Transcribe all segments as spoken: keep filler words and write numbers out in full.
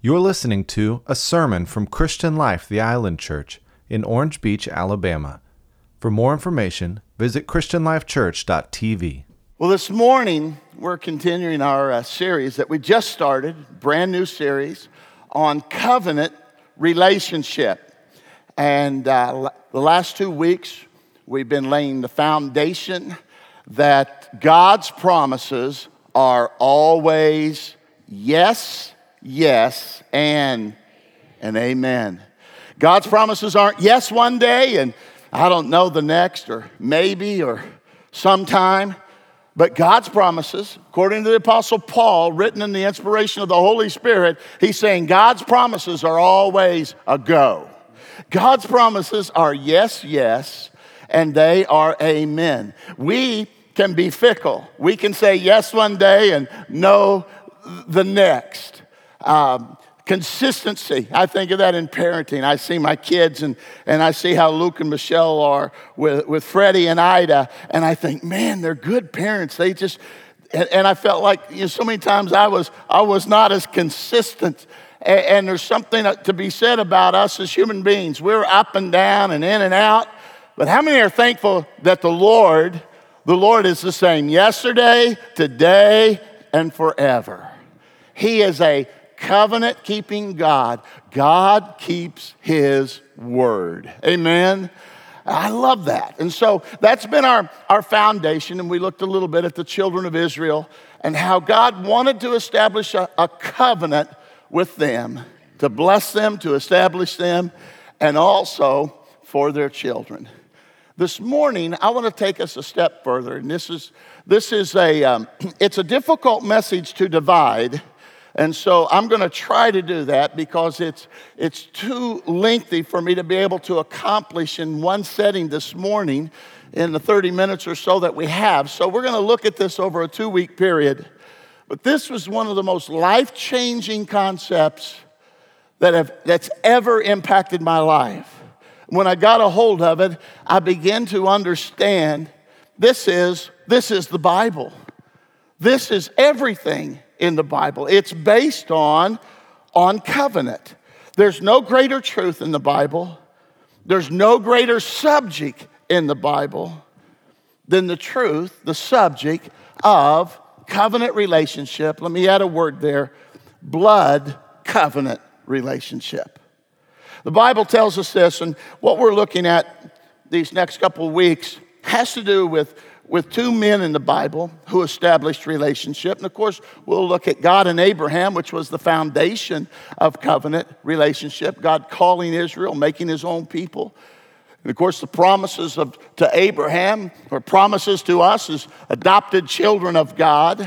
You're listening to a sermon from Christian Life, the Island Church in Orange Beach, Alabama. For more information, visit christian life church dot t v. Well, this morning, we're continuing our uh, series that we just started, brand new series on covenant relationship. And uh, the last two weeks, we've been laying the foundation that God's promises are always yes, yes, and, and amen. God's promises aren't yes one day and I don't know the next, or maybe, or sometime. But God's promises, according to the Apostle Paul, written in the inspiration of the Holy Spirit, he's saying God's promises are always a go. God's promises are yes, yes, and they are amen. We can be fickle. We can say yes one day and no the next. Um, Consistency. I think of that in parenting. I see my kids and, and I see how Luke and Michelle are with, with Freddie and Ida. And I think, man, they're good parents. They just, and, and I felt like, you know, so many times I was, I was not as consistent. And, and there's something to be said about us as human beings. We're up and down and in and out. But how many are thankful that the Lord, the Lord is the same yesterday, today, and forever? He is a covenant-keeping God. God keeps his word. Amen? I love that. And so that's been our, our foundation, and we looked a little bit at the children of Israel and how God wanted to establish a, a covenant with them, to bless them, to establish them, and also for their children. This morning, I want to take us a step further, and this is, this is a, um, it's a difficult message to divide. And so I'm going to try to do that because it's it's too lengthy for me to be able to accomplish in one setting this morning in the thirty minutes or so that we have. So we're going to look at this over a two-week period. But this was one of the most life-changing concepts that have that's ever impacted my life. When I got a hold of it, I began to understand this is this is the Bible. This is everything in the Bible. It's based on, on covenant. There's no greater truth in the Bible. There's no greater subject in the Bible than the truth, the subject of covenant relationship. Let me add a word there, blood covenant relationship. The Bible tells us this, and what we're looking at these next couple of weeks has to do with with two men in the Bible who established relationship. And of course, we'll look at God and Abraham, which was the foundation of covenant relationship. God calling Israel, making his own people. And of course, the promises of to Abraham are promises to us as adopted children of God.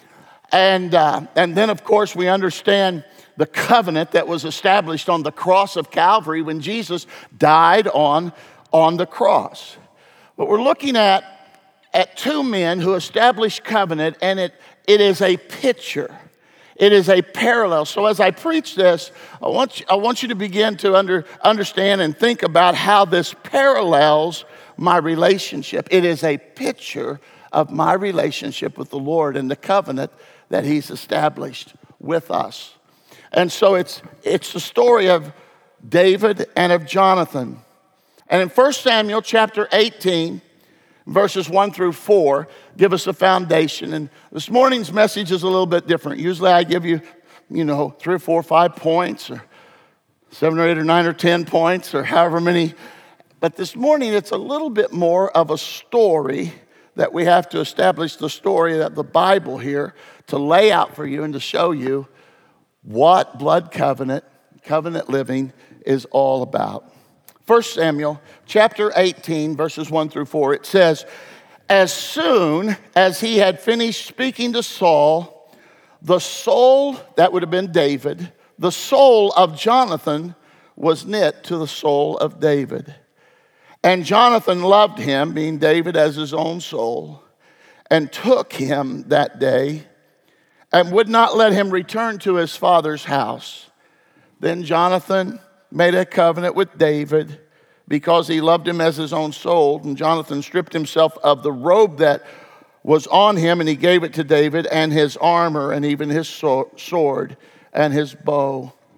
And, uh, and then, of course, we understand the covenant that was established on the cross of Calvary when Jesus died on, on the cross. But we're looking at at two men who established covenant, and it, it is a picture. It is a parallel. So as I preach this, I want you, I want you to begin to under, understand and think about how this parallels my relationship. It is a picture of my relationship with the Lord and the covenant that he's established with us. And so it's, it's the story of David and of Jonathan. And in First Samuel chapter eighteen, verses one through four give us a foundation. And this morning's message is a little bit different. Usually I give you, you know, three or four or five points, or seven or eight or nine or ten points, or however many. But this morning it's a little bit more of a story that we have to establish the story of the Bible here to lay out for you and to show you what blood covenant, covenant living is all about. First Samuel chapter eighteen, verses one through four, it says, as soon as he had finished speaking to Saul, the soul, that would have been David, the soul of Jonathan was knit to the soul of David. And Jonathan loved him, being David, as his own soul, and took him that day and would not let him return to his father's house. Then Jonathan made a covenant with David because he loved him as his own soul. And Jonathan stripped himself of the robe that was on him, and he gave it to David, and his armor, and even his sword, and his bow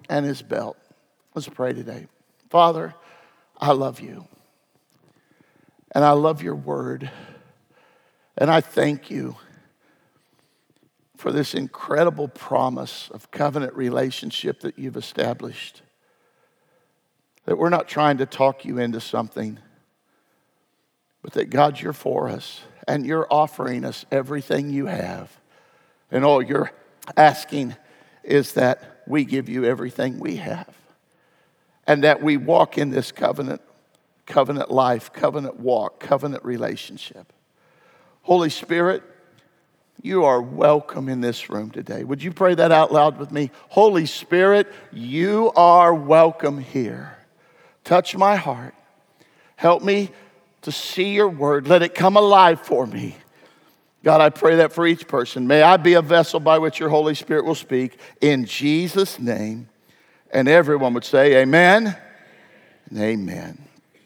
and his belt. Let's pray today. Father, I love you. And I love your word. And I thank you for this incredible promise of covenant relationship that you've established. That we're not trying to talk you into something, but that God, you're for us and you're offering us everything you have. And all you're asking is that we give you everything we have. And that we walk in this covenant, covenant life, covenant walk, covenant relationship. Holy Spirit, you are welcome in this room today. Would you pray that out loud with me? Holy Spirit, you are welcome here. Touch my heart. Help me to see your word. Let it come alive for me. God, I pray that for each person. May I be a vessel by which your Holy Spirit will speak. In Jesus' name. And everyone would say amen and amen.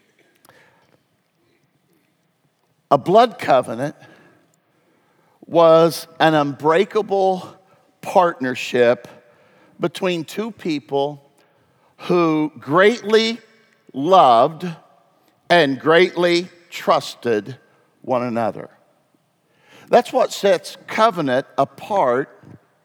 A blood covenant was an unbreakable partnership between two people who greatly loved and greatly trusted one another. That's what sets covenant apart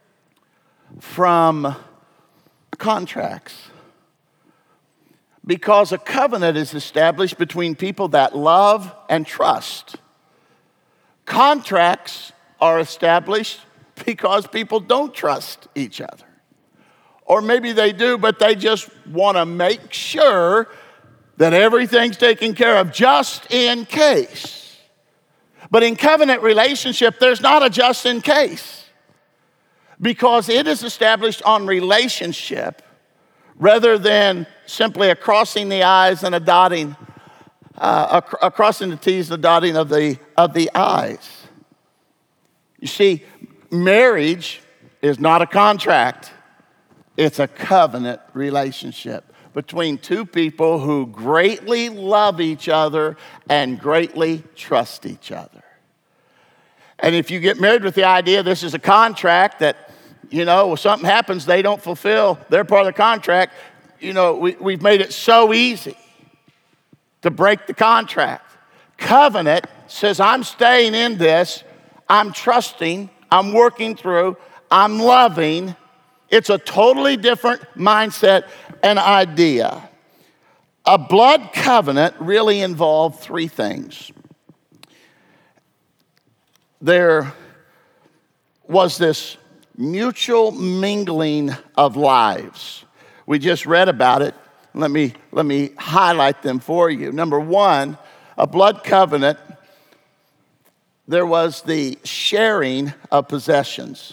from contracts. Because a covenant is established between people that love and trust. Contracts are established because people don't trust each other. Or maybe they do, but they just want to make sure that everything's taken care of just in case. But in covenant relationship, there's not a just in case. Because it is established on relationship rather than simply a crossing the I's and a dotting, uh, a, a crossing the T's and a dotting of the, of the I's. You see, marriage is not a contract. It's a covenant relationship between two people who greatly love each other and greatly trust each other. And if you get married with the idea this is a contract that, you know, if something happens, they don't fulfill their part of the contract, you know, we, we've made it so easy to break the contract. Covenant says, I'm staying in this, I'm trusting, I'm working through, I'm loving. It's a totally different mindset and idea. A blood covenant really involved three things. There was this mutual mingling of lives. We just read about it. Let me, let me highlight them for you. Number one, a blood covenant, there was the sharing of possessions.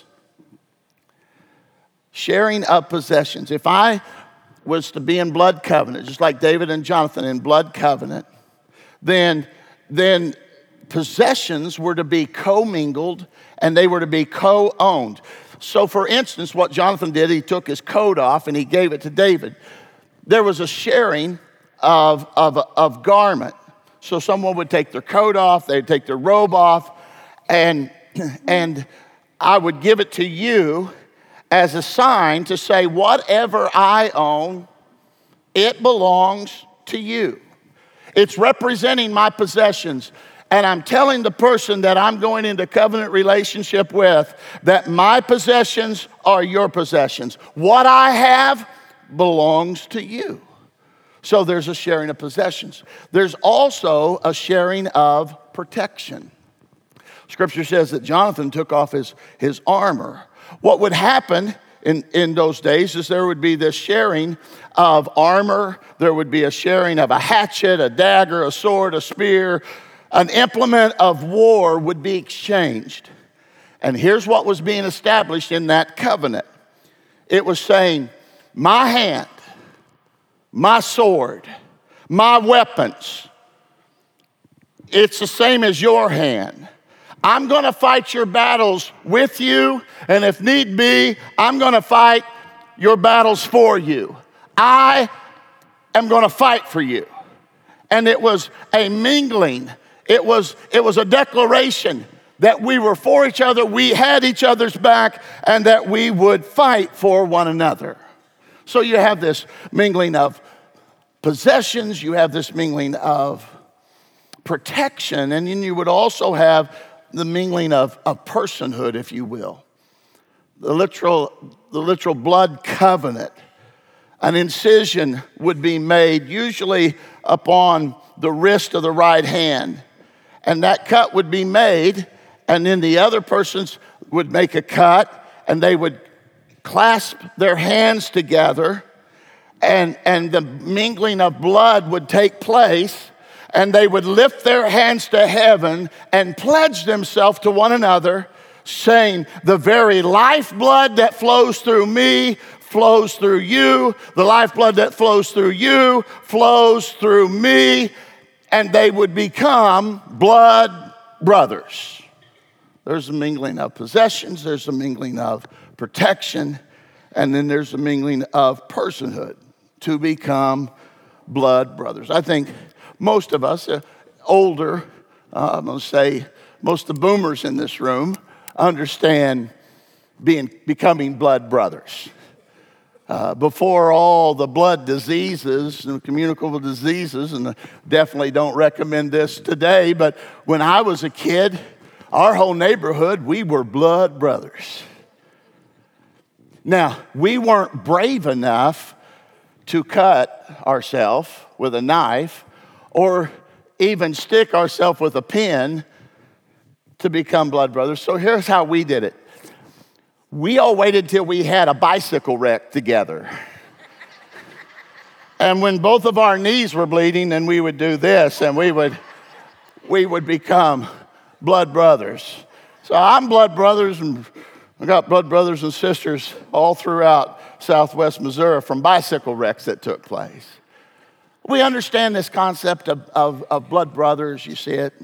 Sharing of possessions. If I was to be in blood covenant, just like David and Jonathan in blood covenant, then, then possessions were to be commingled and they were to be co-owned. So for instance, what Jonathan did, he took his coat off and he gave it to David. There was a sharing of, of, of garment. So someone would take their coat off, they'd take their robe off, and, and I would give it to you as a sign to say, whatever I own, it belongs to you. It's representing my possessions. And I'm telling the person that I'm going into covenant relationship with that my possessions are your possessions. What I have belongs to you. So there's a sharing of possessions. There's also a sharing of protection. Scripture says that Jonathan took off his, his armor. What would happen in, in those days is there would be this sharing of armor. There would be a sharing of a hatchet, a dagger, a sword, a spear. An implement of war would be exchanged. And here's what was being established in that covenant. It was saying, my hand, my sword, my weapons, it's the same as your hand. I'm going to fight your battles with you, and if need be, I'm going to fight your battles for you. I am going to fight for you. And it was a mingling. It was, it was a declaration that we were for each other, we had each other's back, and that we would fight for one another. So you have this mingling of possessions, you have this mingling of protection, and then you would also have the mingling of, of personhood, if you will. The literal, the literal blood covenant. An incision would be made, usually upon the wrist of the right hand. And that cut would be made, and then the other persons would make a cut, and they would clasp their hands together, and, and the mingling of blood would take place, and they would lift their hands to heaven and pledge themselves to one another, saying, the very lifeblood that flows through me flows through you. The lifeblood that flows through you flows through me. And they would become blood brothers. There's a mingling of possessions. There's a mingling of protection. And then there's a mingling of personhood to become blood brothers. I think most of us, uh, older, uh, I'm going to say most of the boomers in this room, understand being becoming blood brothers. Uh, before all the blood diseases and communicable diseases, and I definitely don't recommend this today, but when I was a kid, our whole neighborhood, we were blood brothers. Now, we weren't brave enough to cut ourselves with a knife or even stick ourselves with a pin to become blood brothers. So here's how we did it. We all waited till we had a bicycle wreck together. And when both of our knees were bleeding, then we would do this, and we would we would become blood brothers. So I'm blood brothers, and I got blood brothers and sisters all throughout southwest Missouri from bicycle wrecks that took place. We understand this concept of, of, of blood brothers. You see it.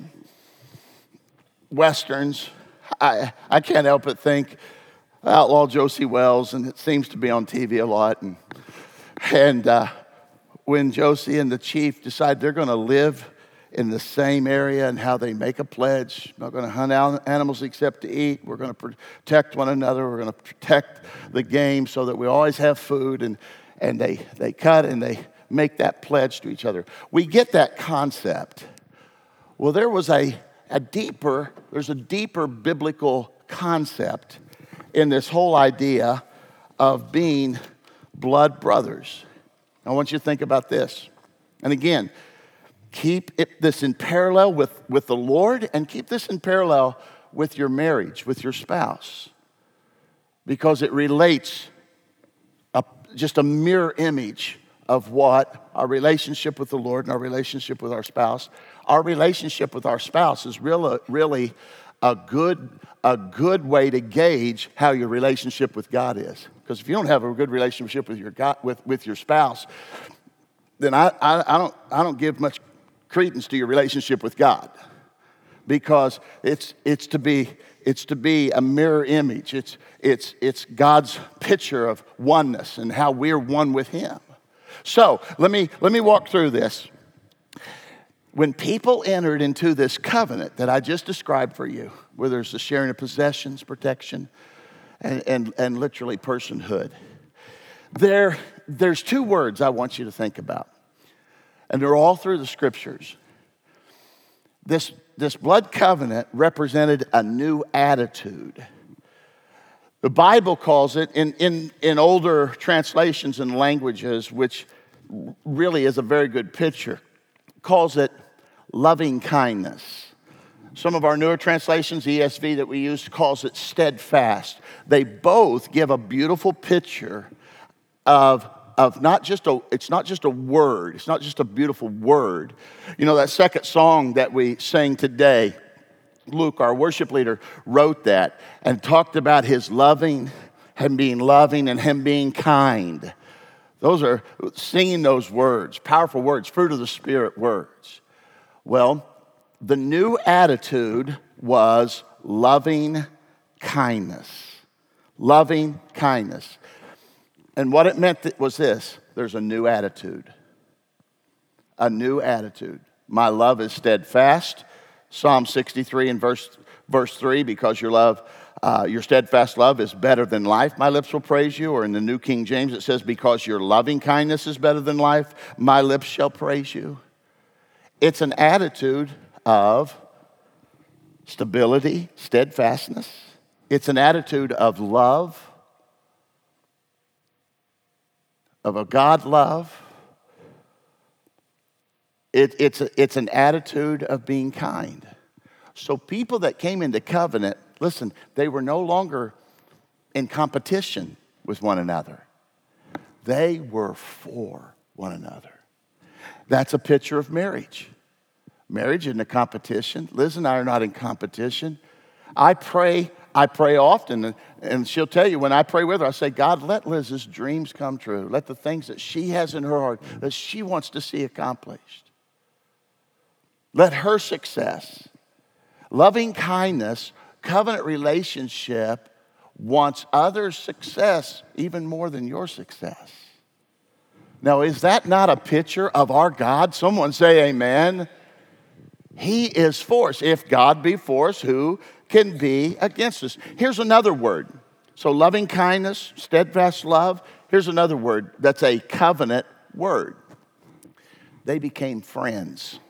Westerns. I, I can't help but think Outlaw Josie Wells, and it seems to be on T V a lot. And, and uh, when Josie and the chief decide they're going to live in the same area and how they make a pledge, not going to hunt animals except to eat. We're going to protect one another. We're going to protect the game so that we always have food. And, and they, they cut and they make that pledge to each other. We get that concept. Well, there was a, a deeper, there's a deeper biblical concept in this whole idea of being blood brothers. I want you to think about this. And again, keep it, this in parallel with, with the Lord, and keep this in parallel with your marriage, with your spouse, because it relates a, just a mirror image of what our relationship with the Lord and our relationship with our spouse. Our relationship with our spouse is really, really a good, a good way to gauge how your relationship with God is. Because if you don't have a good relationship with your God, with, with your spouse, then I, I, I don't I don't give much credence to your relationship with God, because it's it's to be it's to be a mirror image. It's it's it's God's picture of oneness and how we're one with Him. So let me let me walk through this. When people entered into this covenant that I just described for you, where there's the sharing of possessions, protection, and, and, and literally personhood, there, there's two words I want you to think about. And they're all through the scriptures. This, this blood covenant represented a new attitude. The Bible calls it, in, in, in older translations and languages, which really is a very good picture, calls it loving kindness. Some of our newer translations, E S V that we use, calls it steadfast. They both give a beautiful picture of, of not just a, it's not just a word, it's not just a beautiful word. You know, that second song that we sang today, Luke, our worship leader, wrote that and talked about his loving, him being loving and him being kind. Those are singing those words, powerful words, fruit of the Spirit words. Well, the new attitude was loving kindness. Loving kindness. And what it meant was this: there's a new attitude. A new attitude. My love is steadfast. Psalm sixty-three and verse, verse three, because your love, uh, your steadfast love is better than life, my lips will praise you. Or in the New King James, it says, because your loving kindness is better than life, my lips shall praise you. It's an attitude of stability, steadfastness. It's an attitude of love, of a God love. It, it's, a, it's an attitude of being kind. So people that came into covenant, listen, they were no longer in competition with one another. They were for one another. That's a picture of marriage. Marriage isn't a competition. Liz and I are not in competition. I pray, I pray often, and, and she'll tell you when I pray with her, I say, God, let Liz's dreams come true. Let the things that she has in her heart that she wants to see accomplished. Let her success, loving kindness, covenant relationship wants others' success even more than your success. Now, is that not a picture of our God? Someone say amen. He is for us. If God be for us, who can be against us? Here's another word. So loving kindness, steadfast love. Here's another word that's a covenant word. They became friends.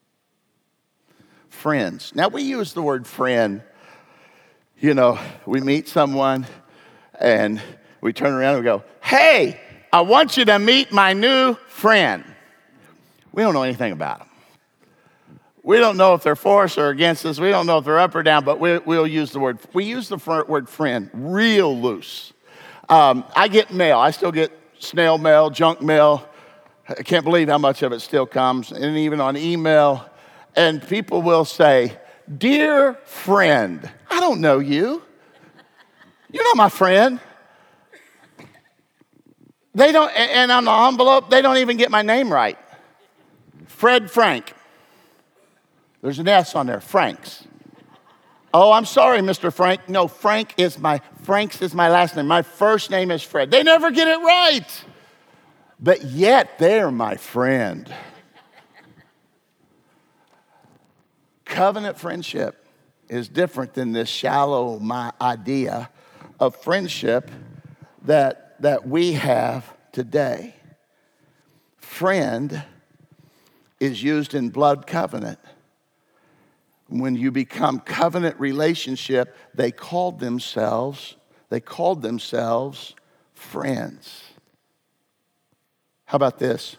Friends. Now, we use the word friend. You know, we meet someone and we turn around and we go, hey, I want you to meet my new friend. We don't know anything about them. We don't know if they're for us or against us. We don't know if they're up or down, but we, we'll use the word. We use the word friend real loose. Um, I get mail. I still get snail mail, junk mail. I can't believe how much of it still comes, and even on email. And people will say, dear friend, I don't know you. You're not my friend. They don't, and on the envelope, they don't even get my name right. Fred Frank. There's an S on there, Franks. Oh, I'm sorry, Mister Frank. No, Frank is my, Franks is my last name. My first name is Fred. They never get it right. But yet, they're my friend. Covenant friendship is different than this shallow my idea of friendship that, that we have today. Friend is used in blood covenant. When you become covenant relationship, they called themselves, they called themselves friends. How about this?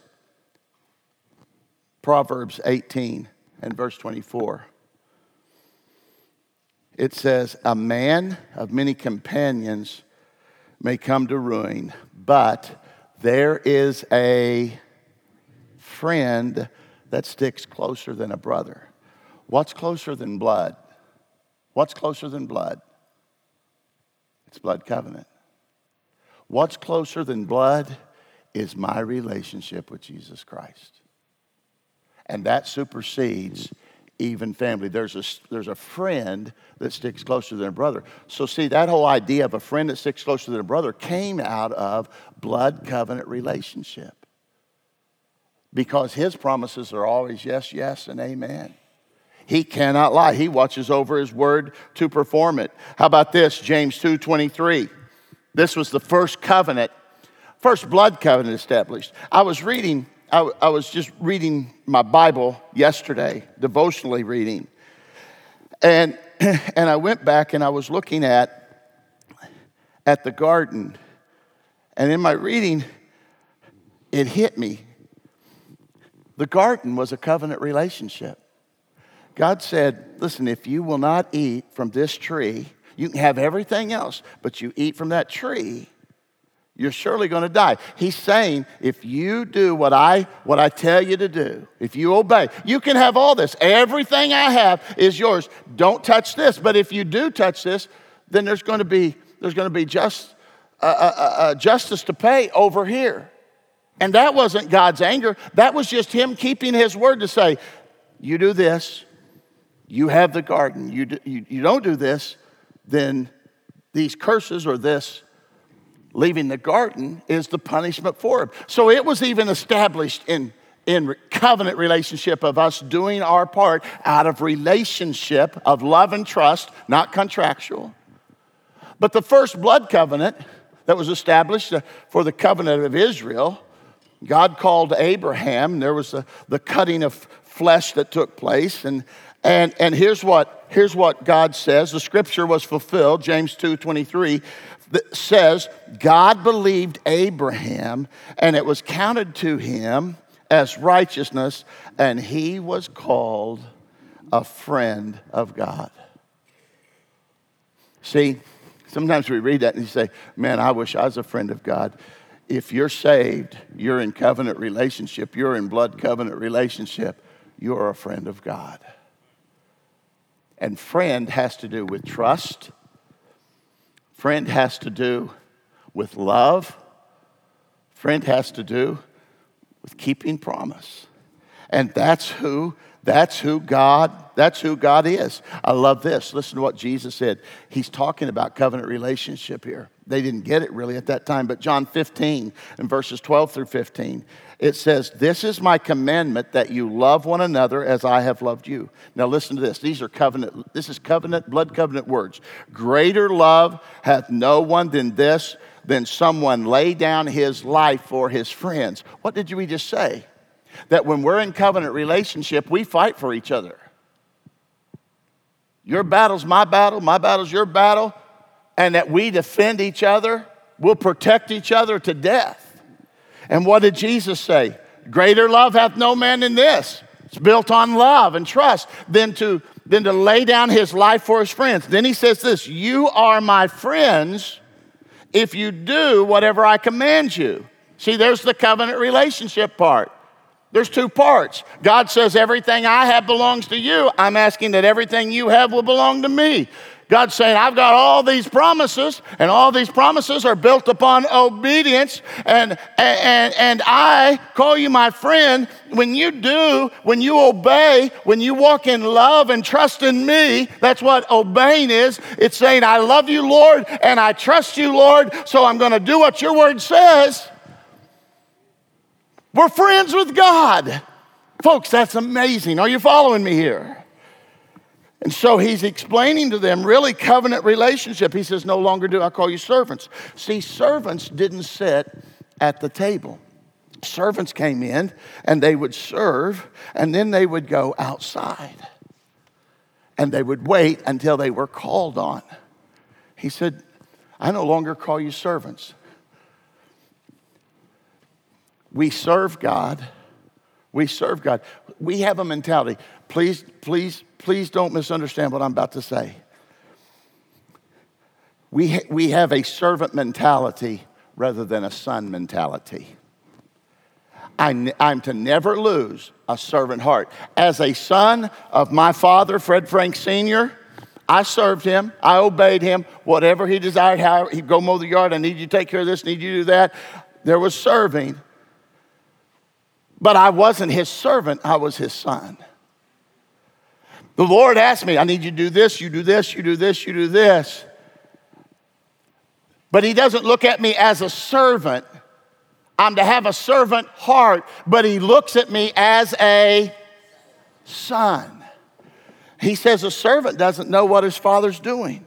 Proverbs eighteen and verse twenty-four. It says, a man of many companions may come to ruin, but there is a friend that sticks closer than a brother. What's closer than blood? What's closer than blood? It's blood covenant. What's closer than blood is my relationship with Jesus Christ. And that supersedes even family. There's a, there's a friend that sticks closer than a brother. So see, that whole idea of a friend that sticks closer than a brother came out of blood covenant relationship. Because his promises are always yes, yes, and amen. He cannot lie. He watches over his word to perform it. How about this? James two twenty-three. This was the first covenant, first blood covenant established. I was reading, I, I was just reading my Bible yesterday, devotionally reading. And, and I went back and I was looking at, at the garden. And in my reading, it hit me. The garden was a covenant relationship. God said, listen, if you will not eat from this tree, you can have everything else, but you eat from that tree, you're surely going to die. He's saying, if you do what I what I tell you to do, if you obey, you can have all this. Everything I have is yours. Don't touch this. But if you do touch this, then there's going to be there's going to be just uh, uh, uh, justice to pay over here. And that wasn't God's anger. That was just him keeping his word to say, you do this, you have the garden. You, do, you, you don't do this, then these curses or this leaving the garden is the punishment for him. So it was even established in, in covenant relationship of us doing our part out of relationship of love and trust, not contractual. But the first blood covenant that was established for the covenant of Israel, God called Abraham. There was the, the cutting of flesh that took place. And, and, and here's what, here's what God says. The scripture was fulfilled, James two twenty-three, that says, God believed Abraham, and it was counted to him as righteousness, and he was called a friend of God. See, sometimes we read that and you say, man, I wish I was a friend of God. If you're saved, you're in covenant relationship, you're in blood covenant relationship, you're a friend of God. And friend has to do with trust. Friend has to do with love. Friend has to do with keeping promise. And that's who, that's who God, that's who God is. I love this. Listen to what Jesus said. He's talking about covenant relationship here. They didn't get it really at that time, but John fifteen and verses twelve through fifteen, it says, this is my commandment that you love one another as I have loved you. Now listen to this. These are covenant, this is covenant, blood covenant words. Greater love hath no one than this, than someone lay down his life for his friends. What did we just say? That when we're in covenant relationship, we fight for each other. Your battle's my battle, my battle's your battle, and that we defend each other, we'll protect each other to death. And what did Jesus say? Greater love hath no man than this. It's built on love and trust than to, than to lay down his life for his friends. Then he says this, you are my friends if you do whatever I command you. See, there's the covenant relationship part. There's two parts. God says everything I have belongs to you. I'm asking that everything you have will belong to me. God's saying, I've got all these promises, and all these promises are built upon obedience, and, and, and I call you my friend when you do, when you obey, when you walk in love and trust in me. That's what obeying is. It's saying, I love you, Lord, and I trust you, Lord, so I'm going to do what your word says. We're friends with God. Folks, that's amazing. Are you following me here? And so he's explaining to them really covenant relationship. He says, no longer do I call you servants. See, servants didn't sit at the table. Servants came in and they would serve, and then they would go outside. And they would wait until they were called on. He said, I no longer call you servants. We serve God. We serve God. We have a mentality. Please, please, please don't misunderstand what I'm about to say. We, ha- we have a servant mentality rather than a son mentality. I, I'm to never lose a servant heart. As a son of my father, Fred Frank Senior, I served him. I obeyed him. Whatever he desired, how he'd go mow the yard. I need you to take care of this, need you to do that. There was serving. But I wasn't his servant, I was his son. The Lord asked me, I need you to do this, you do this, you do this, you do this. But he doesn't look at me as a servant. I'm to have a servant heart, but he looks at me as a son. He says a servant doesn't know what his father's doing.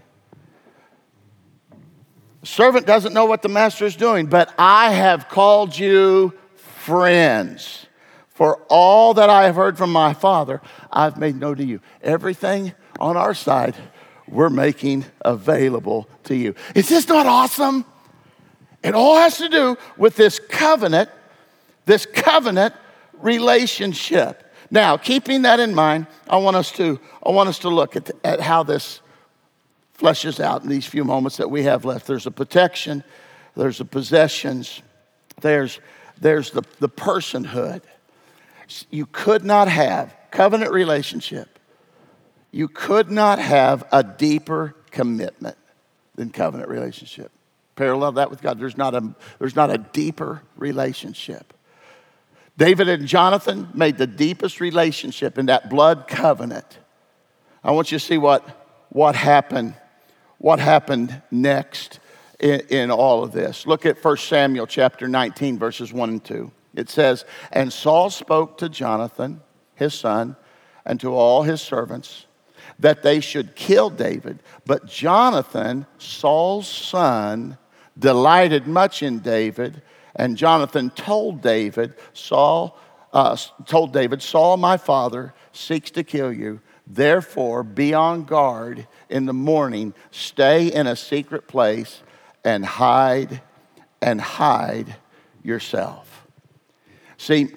A servant doesn't know what the master is doing, but I have called you friends. For all that I have heard from my Father, I've made known to you. Everything on our side, we're making available to you. Is this not awesome? It all has to do with this covenant, this covenant relationship. Now, keeping that in mind, I want us to, I want us to look at, at how this fleshes out in these few moments that we have left. There's a protection, there's the possessions, there's, there's the, the personhood. You could not have covenant relationship. You could not have a deeper commitment than covenant relationship. Parallel that with God. There's not a, there's not a deeper relationship. David and Jonathan made the deepest relationship in that blood covenant. I want you to see what, what happened, what happened next in, in all of this. Look at First Samuel chapter nineteen, verses one and two. It says, and Saul spoke to Jonathan, his son, and to all his servants, that they should kill David. But Jonathan, Saul's son, delighted much in David. And Jonathan told David, Saul, uh, told David, Saul, my father, seeks to kill you. Therefore, be on guard in the morning. Stay in a secret place and hide and hide yourself. See,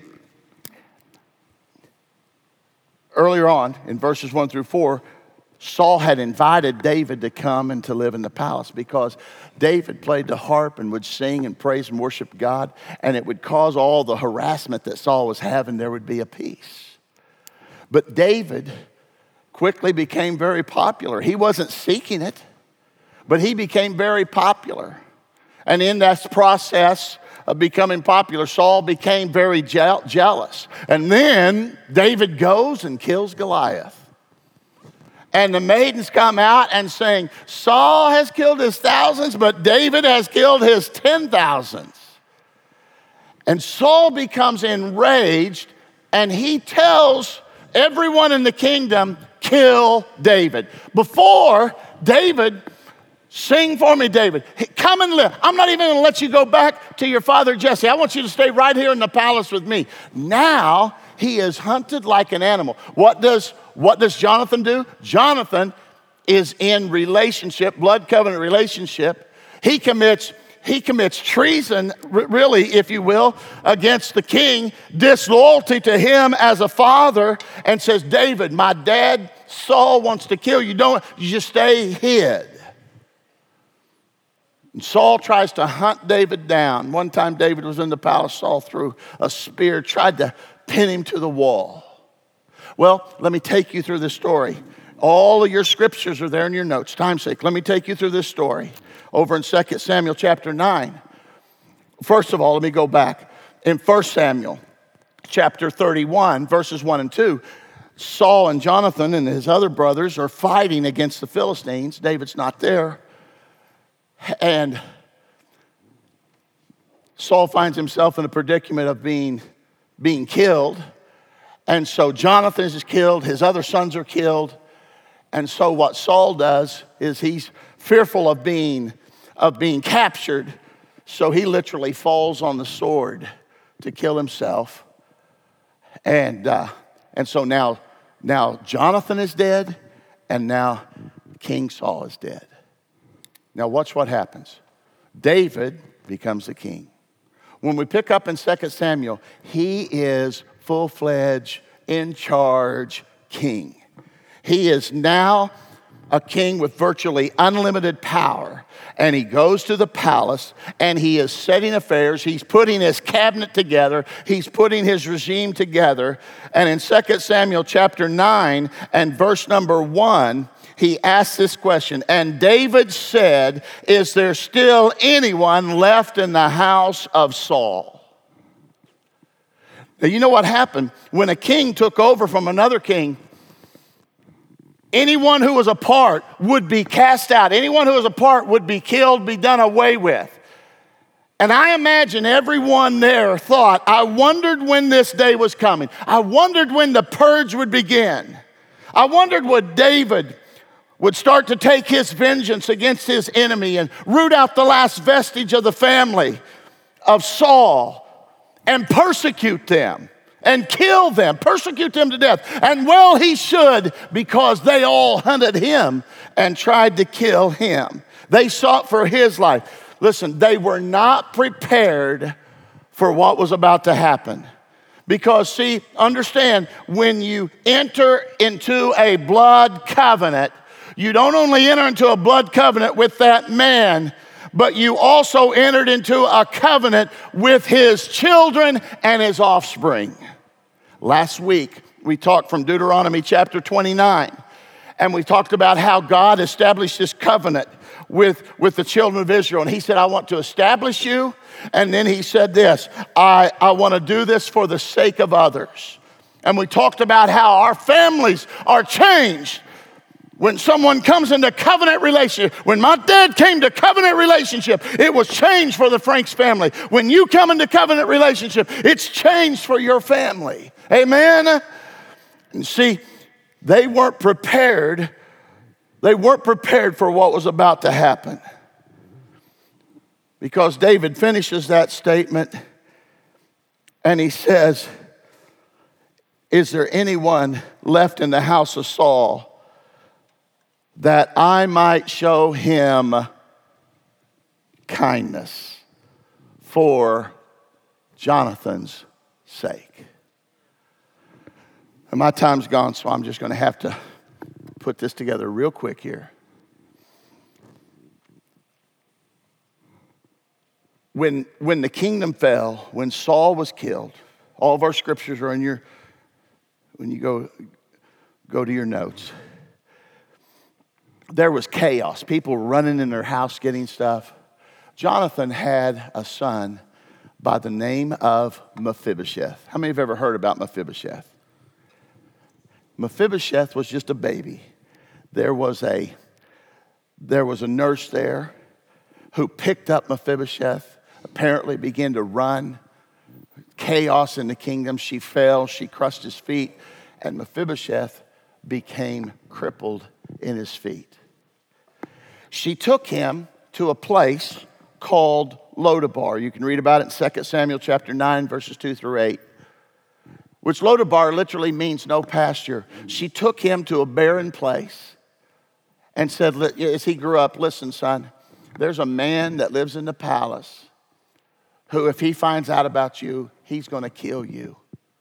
earlier on in verses one through four, Saul had invited David to come and to live in the palace because David played the harp and would sing and praise and worship God, and it would cause all the harassment that Saul was having. There would be a peace. But David quickly became very popular. He wasn't seeking it, but he became very popular. And in that process of becoming popular, Saul became very je- jealous. And then David goes and kills Goliath. And the maidens come out and saying, Saul has killed his thousands, but David has killed his ten thousands. And Saul becomes enraged, and he tells everyone in the kingdom, kill David. Before, David, sing for me, David. Come and live. I'm not even going to let you go back to your father Jesse. I want you to stay right here in the palace with me. Now, he is hunted like an animal. What does What does Jonathan do? Jonathan is in relationship, blood covenant relationship. He commits, he commits treason, really, if you will, against the king, disloyalty to him as a father, and says, David, my dad, Saul, wants to kill you. Don't, you just stay hid. And Saul tries to hunt David down. One time David was in the palace. Saul threw a spear, tried to pin him to the wall. Well, let me take you through this story. All of your scriptures are there in your notes. Time's sake, let me take you through this story. Over in Second Samuel chapter nine. First of all, let me go back. In First Samuel chapter thirty-one, verses one and two, Saul and Jonathan and his other brothers are fighting against the Philistines. David's not there. And Saul finds himself in a predicament of being, being killed. And so Jonathan is killed, his other sons are killed. And so what Saul does is he's fearful of being, of being captured. So he literally falls on the sword to kill himself. And, uh, and so now, now Jonathan is dead, and now King Saul is dead. Now watch what happens. David becomes the king. When we pick up in Second Samuel, he is full-fledged, in charge king. He is now a king with virtually unlimited power. And he goes to the palace and he is setting affairs. He's putting his cabinet together. He's putting his regime together. And in Second Samuel chapter nine and verse number one, he asks this question. And David said, is there still anyone left in the house of Saul? Now, you know what happened? When a king took over from another king, anyone who was a part would be cast out. Anyone who was a part would be killed, be done away with. And I imagine everyone there thought, I wondered when this day was coming. I wondered when the purge would begin. I wondered when David would start to take his vengeance against his enemy and root out the last vestige of the family of Saul and persecute them and kill them, persecute them to death. And well, he should, because they all hunted him and tried to kill him. They sought for his life. Listen, they were not prepared for what was about to happen. Because, see, understand, when you enter into a blood covenant, you don't only enter into a blood covenant with that man, but you also entered into a covenant with his children and his offspring. Last week, we talked from Deuteronomy chapter twenty-nine, and we talked about how God established this covenant with, with the children of Israel. And he said, I want to establish you. And then he said this, I, I want to do this for the sake of others. And we talked about how our families are changed When someone comes into covenant relationship, when my dad came to covenant relationship, it was changed for the Franks family. When you come into covenant relationship, it's changed for your family. Amen? And see, they weren't prepared. They weren't prepared for what was about to happen. Because David finishes that statement and he says, is there anyone left in the house of Saul that I might show him kindness for Jonathan's sake? And my time's gone, so I'm just going to have to put this together real quick here. When, when the kingdom fell, when Saul was killed, all of our scriptures are in your, when you go, go to your notes. There was chaos. People running in their house getting stuff. Jonathan had a son by the name of Mephibosheth. How many have ever heard about Mephibosheth? Mephibosheth was just a baby. There was a, there was a nurse there who picked up Mephibosheth, apparently began to run. Chaos in the kingdom. She fell, she crushed his feet, and Mephibosheth became crippled in his feet. She took him to a place called Lodabar. You can read about it in Second Samuel chapter nine, verses two through eight. Which Lodabar literally means no pasture. She took him to a barren place and said, as he grew up, listen, son, there's a man that lives in the palace who, if he finds out about you, he's going to kill you.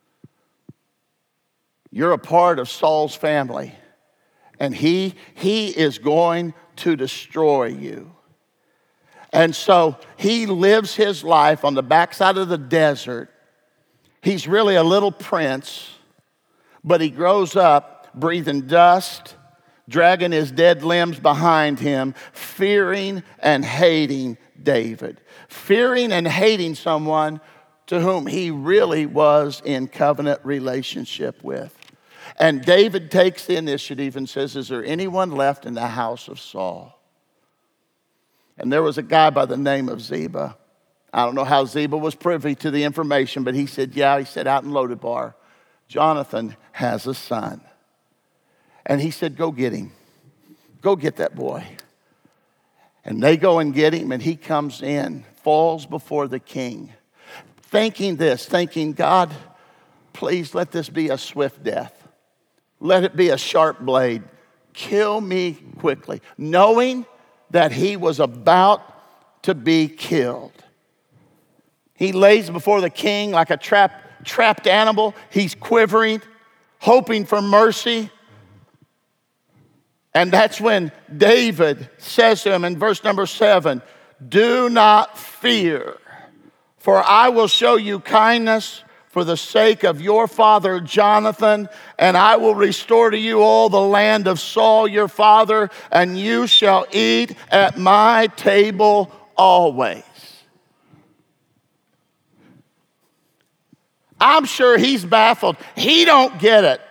You're a part of Saul's family, and he, he is going to destroy you. And so he lives his life on the backside of the desert. He's really a little prince, but he grows up breathing dust, dragging his dead limbs behind him, fearing and hating David. Fearing and hating someone to whom he really was in covenant relationship with. And David takes the initiative and says, is there anyone left in the house of Saul? And there was a guy by the name of Ziba. I don't know how Ziba was privy to the information, but he said, yeah, he said, out in Lodabar, Jonathan has a son. And he said, go get him. Go get that boy. And they go and get him, and he comes in, falls before the king, thinking this, thinking, God, please let this be a swift death. Let it be a sharp blade. Kill me quickly, knowing that he was about to be killed. He lays before the king like a trap, trapped animal. He's quivering, hoping for mercy. And that's when David says to him in verse number seven, do not fear, for I will show you kindness for the sake of your father Jonathan, and I will restore to you all the land of Saul your father, and you shall eat at my table always. I'm sure he's baffled. He don't get it.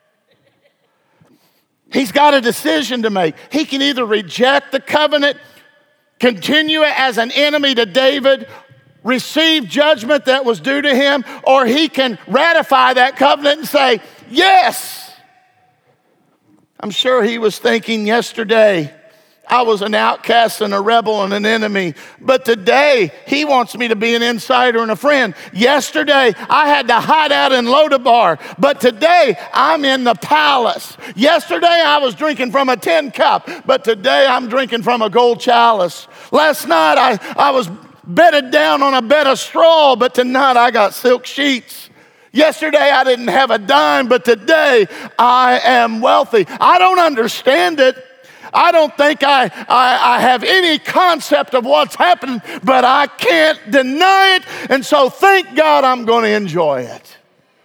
He's got a decision to make. He can either reject the covenant, continue as an enemy to David, receive judgment that was due to him, or he can ratify that covenant and say, yes. I'm sure he was thinking yesterday, I was an outcast and a rebel and an enemy, but today he wants me to be an insider and a friend. Yesterday I had to hide out in Lodabar, but today I'm in the palace. Yesterday I was drinking from a tin cup, but today I'm drinking from a gold chalice. Last night I, I was bedded down on a bed of straw, but tonight I got silk sheets. Yesterday I didn't have a dime, but today I am wealthy. I don't understand it. I don't think I, I, I have any concept of what's happening, but I can't deny it, and so thank God I'm going to enjoy it.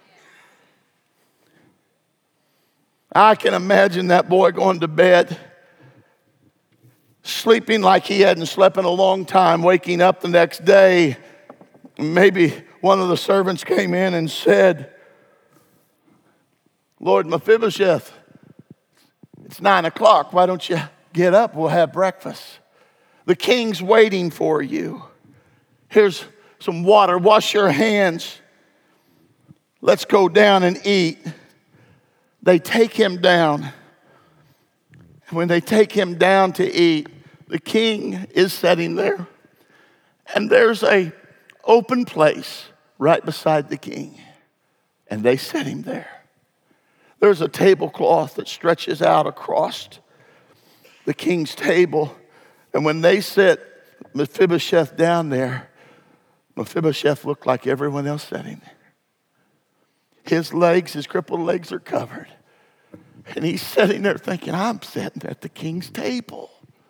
I can imagine that boy going to bed, sleeping like he hadn't slept in a long time, waking up the next day. Maybe one of the servants came in and said, Lord Mephibosheth, It's nine o'clock. Why don't you get up? We'll have breakfast. The king's waiting for you. Here's some water. Wash your hands. Let's go down and eat. They take him down. When they take him down to eat, the king is sitting there. And there's a open place right beside the king. And they set him there. There's a tablecloth that stretches out across the king's table. And when they sit Mephibosheth down there, Mephibosheth looked like everyone else sitting there. His legs, his crippled legs are covered. And he's sitting there thinking, I'm sitting at the king's table.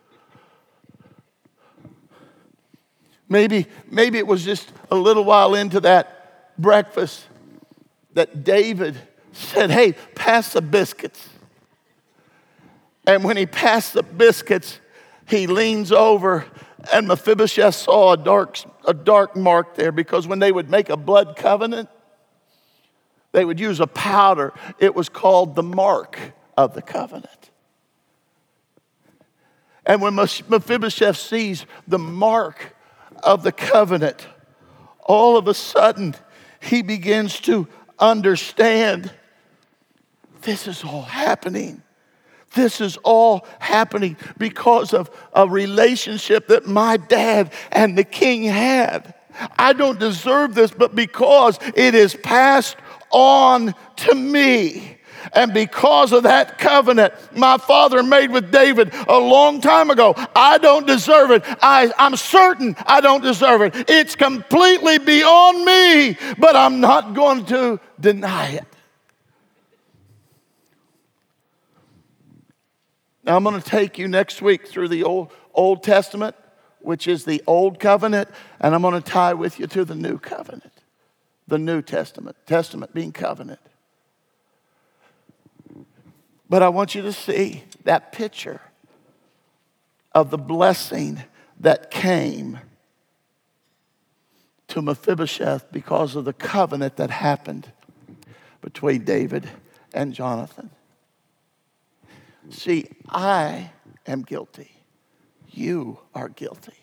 Maybe, maybe it was just a little while into that breakfast that David said, hey, pass the biscuits. And when he passed the biscuits, he leans over, and Mephibosheth saw a dark, a dark mark there, because when they would make a blood covenant, they would use a powder. It was called the mark of the covenant. And when Mephibosheth sees the mark of the covenant, all of a sudden, he begins to understand this is all happening. This is all happening because of a relationship that my dad and the king had. I don't deserve this, but because it is passed on to me. And because of that covenant my father made with David a long time ago, I don't deserve it. I, I'm certain I don't deserve it. It's completely beyond me, but I'm not going to deny it. Now I'm going to take you next week through the Old, Old Testament, which is the Old Covenant, and I'm going to tie with you to the New Covenant. The New Testament. Testament being covenant. But I want you to see that picture of the blessing that came to Mephibosheth because of the covenant that happened between David and Jonathan. See, I am guilty. You are guilty.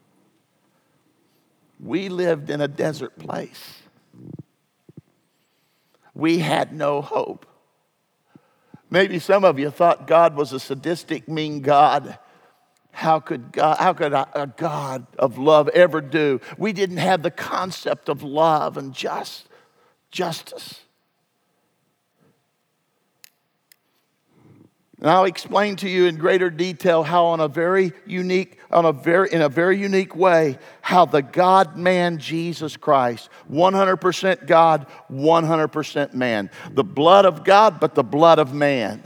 We lived in a desert place. We had no hope. Maybe some of you thought God was a sadistic, mean God. How could God, how could a God of love ever do? We didn't have the concept of love and just justice. And I'll explain to you in greater detail how on a very unique, on a very, in a very unique way, how the God-man Jesus Christ, one hundred percent God, one hundred percent man. The blood of God, but the blood of man.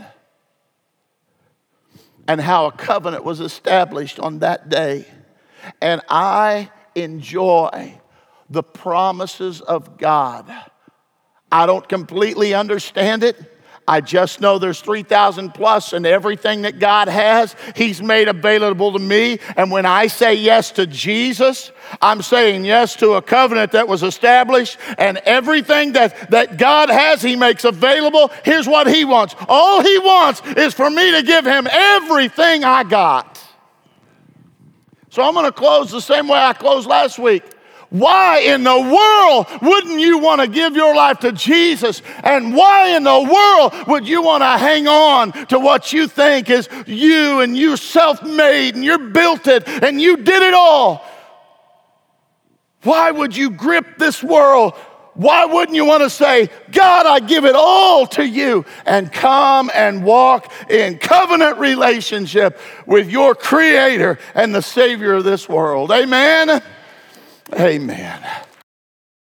And how a covenant was established on that day. And I enjoy the promises of God. I don't completely understand it. I just know there's three thousand plus, and everything that God has, He's made available to me. And when I say yes to Jesus, I'm saying yes to a covenant that was established, and everything that, that God has, He makes available. Here's what He wants. All He wants is for me to give Him everything I got. So I'm going to close the same way I closed last week. Why in the world wouldn't you want to give your life to Jesus? And why in the world would you want to hang on to what you think is you and you self-made and you're built it and you did it all? Why would you grip this world? Why wouldn't you want to say, God, I give it all to you, and come and walk in covenant relationship with your Creator and the Savior of this world? Amen? Amen.